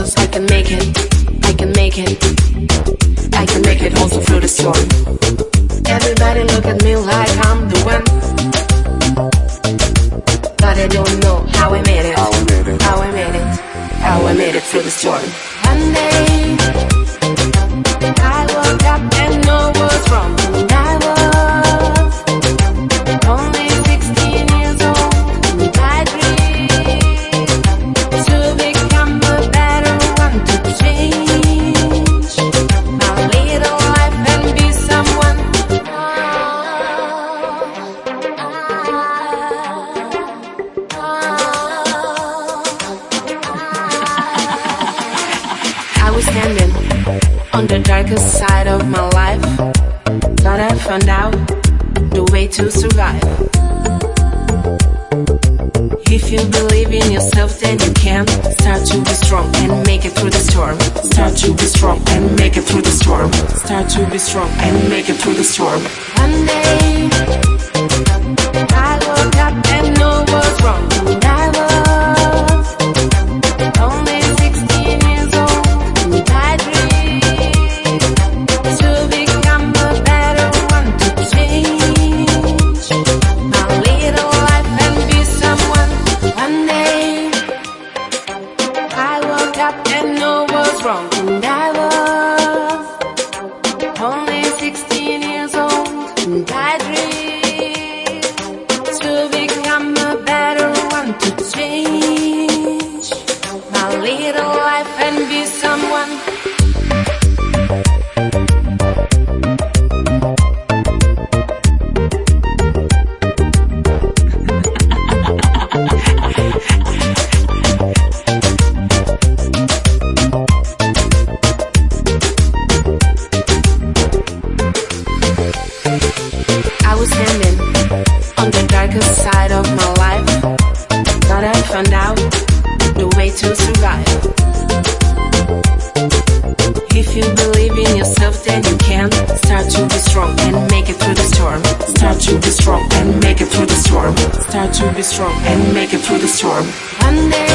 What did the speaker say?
'cause I can make it, I can make it, I can make it also through the storm. Everybody look at me like I'm the one, but I don't know how I made it, how I made it, how I made it, how I made it through the storm. One day I woke up and know what's wrong. I was only 16 years old. I dreamed to become a better one, to change my little life and be someone. I was standing on the darkest side of my life, but I found out the way to survive. If you believe in yourself, then you can start to be strong and make it through the storm. Start to be strong and make it through the storm. Start to be strong and make it through the storm. One day I woke up and know what's wrong. I was only 16 years old. I dreamed to become a better one, to change my little life and be someone. One day I woke up and know what's wrong. And I was only 16 years old. And I dreamed to become a better one, to change my little life and be someone. I was standing on the darkest side of my life, but I found out the way to survive. If you believe in yourself, then you can start to be strong and make it through the storm. Start to be strong and make it through the storm. Start to be strong and make it through the storm. One day